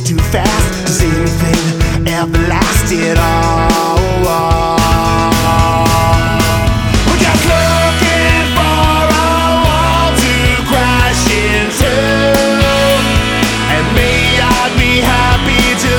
too fast. Does anything ever last at all?